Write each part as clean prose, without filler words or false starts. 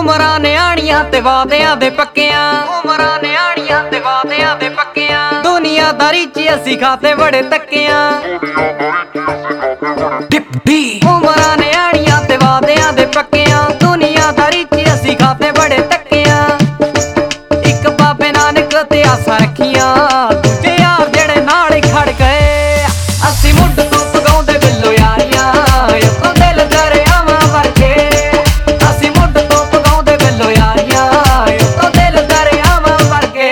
ਉਮਰਾਂ ਨਿਆਣੀਆਂ ਤੇ ਵਾਅਦਿਆਂ ਦੇ ਪੱਕਿਆਂ, ਉਮਰਾਂ ਨਿਆਣੀਆਂ ਤੇ ਵਾਅਦਿਆਂ ਦੇ ਪੱਕਿਆਂ। ਦੁਨੀਆਦਾਰੀ 'ਚ ਅਸੀਂ ਖਾਤੇ ਬੜੇ ਤੱਕਿਆਂ, ਉਮਰਾਂ ਨਿਆਣੀਆਂ ਤੇ ਵਾਅਦਿਆਂ ਦੇ ਪੱਕਿਆਂ। ਦੁਨੀਆਦਾਰੀ 'ਚ ਅਸੀਂ ਖਾਤੇ ਬੜੇ ਤੱਕਿਆਂ। ਇੱਕ ਬਾਬੇ ਨਾਨਕ ਤੇ ਆਸਾਂ ਰੱਖੀਆਂ, ਦੂਜੇ ਯਾਰ ਜਿਹੜੇ ਨਾਲ ਹੀ ਖੜ ਗਏ। ਅਸੀਂ ਮੁੱਢ ਤੋਂ ਪਗਾਉਂਦੇ ਬਿੱਲੋ ਯਾਰੀਆਂ, ਇੱਕੋ ਦਿਲ ਦਰਿਆਵਾਂ ਵਰਗੇ। ਅਸੀਂ ਮੁੱਢ ਤੋਂ ਪਗਾਉਂਦੇ ਬਿੱਲੋ ਯਾਰੀਆਂ, ਇੱਕੋ ਦਿਲ ਦਰਿਆਵਾਂ ਵਰਗੇ।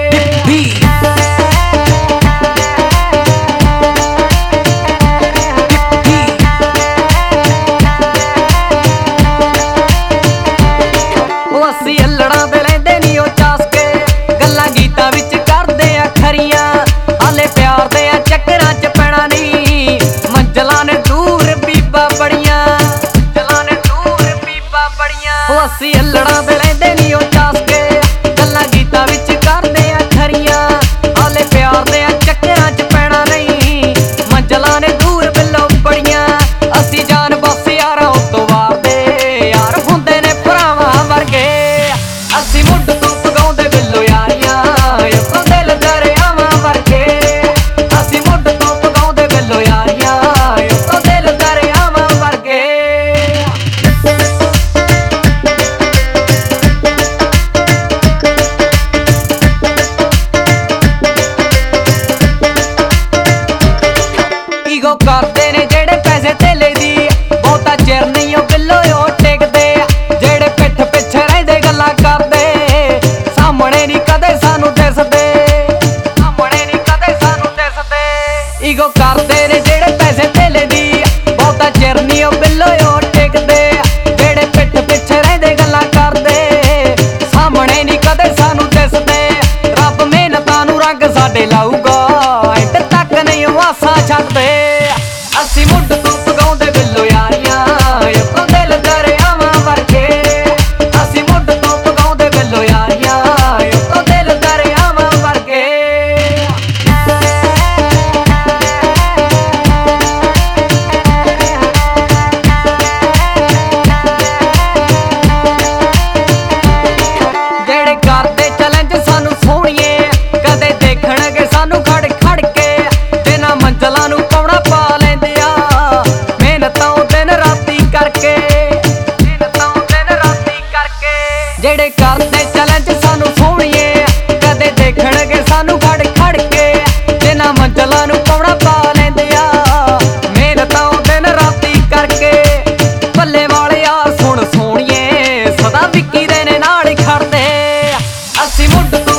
ਉਹ ਅਸੀਂ ਅਲੜਾਂ ਦੇ ਲੈਂਦੇ ਨੀ ਉਹ ਚਾਸ ਕੇ, ਗੱਲਾਂ ਗੀਤਾਂ ਵਿੱਚ ਕਰਦੇ ਆ ਖਰੀਆਂ। ਹਾਲੇ ਪਿਆਰ ਦੇ ਆ ਚੱਕਰਾਂ 'ਚ ਪੈਣਾ ਨੀ, ਮੰਜ਼ਲਾਂ ਨੇ ਦੂਰ ਬੀਬਾ ਬੜੀਆਂ, ਮੰਜ਼ਲਾਂ ਨੇ ਦੂਰ ਬੀਬਾ ਬੜੀਆਂ। ਉਹ ਅਸੀਂ ਅਲੜਾਂ ਦੇ ਲੈਂਦੇ ਨੀ ਉਹ ਚਾਸ ਕੇ, ਗੱਲਾਂ ਗੀਤਾਂ ਵਿੱਚ ਕਰਦੇ ਆ ਖਰੀਆਂ। ਹਾਲੇ ਪਿਆਰ ਦੇ ਆ ਚੱਕਰਾਂ 'ਚ ਪੈਣਾ ਨਹੀਂ, ਮੰਜ਼ਲਾਂ ਨੇ ਦੂਰ ਬਿੱਲੋ ਬੜੀਆਂ। ਅਸੀਂ ਜਾਨ ਬਸ ਯਾਰਾਂ ਉਤੋਂ ਵਾਰਦੇ, ਯਾਰ ਹੁੰਦੇ ਨੇ ਭਰਾਵਾਂ ਵਰਗੇ। ਅਸੀਂ ਮੁੱਢ ਤੋਂ ਪਗਾਉਂਦੇ ਬਿੱਲੋ ਯਾਰੀਆਂ, ਇੱਕੋ ਦਿਲ ਦਰਿਆਵਾਂ ਵਰਗੇ। ਅਸੀਂ ਮੁੱਢ ਤੋਂ ਪਗਾਉਂਦੇ ਬਿੱਲੋ ਯਾਰੀਆਂ, ਇੱਕੋ ਦਿਲ ਦਰਿਆਵਾਂ ਵਰਗੇ। ਈਗੋ ਕਰਦੇ ਨੇ ਜਿਹੜੇ ਪੈਸੇ ਧੇਲੇ ਦੀ, ਬਹੁਤਾ ਚਿਰ ਨਹੀਂ ਉਹ ਬਿੱਲੋ ਉਹ ਟਿਕਦੇ। ਜਿਹੜੇ ਪਿੱਠ ਪਿੱਛੇ ਰਹਿੰਦੇ ਗੱਲਾਂ ਕਰਦੇ, ਸਾਹਮਣੇ ਨਹੀਂ ਕਦੇ ਸਾਨੂੰ ਦਿਸਦੇ, ਸਾਹਮਣੇ ਨਹੀਂ ਕਦੇ ਸਾਨੂੰ ਦਿਸਦੇ। ਈਗੋ ਕਰਦੇ ਨੇ ਜਿਹੜੇ ਪੈਸੇ ਧੇਲੇ ਦੀ, ਬਹੁਤਾ ਚਿਰ ਨਹੀਂ ਉਹ ਬਿੱਲੋ ਉਹ ਟਿਕਦੇ। ਜਿਹੜੇ ਪਿੱਠ ਪਿੱਛੇ ਰਹਿੰਦੇ ਗੱਲਾਂ ਕਰਦੇ, ਸਾਹਮਣੇ ਨਹੀਂ ਕਦੇ ਸਾਨੂੰ ਦਿਸਦੇ। ਰੱਬ ਮਿਹਨਤਾਂ ਨੂੰ ਰੰਗ ਸਾਡੇ ਲਾਊਗਾ, ਐਂਡ ਤੱਕ ਨਹੀਂ ਉਹ ਆਸਾਂ ਛੱਡਦੇ। ਅਸੀਂ ਮੁੱਢ ਤੋਂ ਪਗਾਉਂਦੇ ਬਿੱਲੋ ਯਾਰੀਆਂ, ਇੱਕੋ ਦਿਲ ਦਰਿਆਵਾਂ ਵਰਗੇ। ਅਸੀਂ ਮੁੱਢ ਤੋਂ ਪਗਾਉਂਦੇ ਬਿੱਲੋ ਯਾਰੀਆਂ, ਇੱਕੋ ਦਿਲ ਦਰਿਆਵਾਂ ਵਰਗੇ। ਜਿਹੜੇ ਕਰਦੇ ਚੈਲੰਜ ਸਾਨੂੰ ਸੋਹਣੀਏ, ਕਦੇ ਦੇਖਣਗੇ ਸਾਨੂੰ ਖੜ ਖੜ ਕੇ। ਬਿਨਾਂ ਮੰਜ਼ਲਾਂ ਨੂੰ ਪਾਉਣਾ ਪਾ ਲੈਂਦੇ ਆ, ਮਿਹਨਤਾਂ ਉਹ ਦਿਨ ਰਾਤੀ ਕਰਕੇ, ਮਿਹਨਤਾਂ ਉਹ ਦਿਨ ਰਾਤੀ ਕਰਕੇ। ਜਿਹੜੇ ਕਰਦੇ ਚੈਲੰਜ ਸਾਨੂੰ ਸੋਹਣੀਏ, ਕਦੇ ਦੇਖਣਗੇ ਸਾਨੂੰ ਖੜ ਖੜ ਕੇ। ਬਿਨਾਂ ਮੰਜ਼ਲਾਂ ਨੂੰ ਪਾਉਣਾ ਪਾ ਲੈਂਦੇ ਆ, ਮਿਹਨਤਾਂ ਉਹ ਦਿਨ ਰਾਤੀ ਕਰਕੇ। ਬੱਲੇ ਵਾਲਿਆ ਸੁਣ ਸੋਹਣੀਏ, ਸਦਾ ਵਿੱਕੀ ਦੇ ਨੇ ਨਾਲ ਹੀ ਖੜਦੇ। ਅਸੀਂ ਮੁੱਢ ਤੋਂ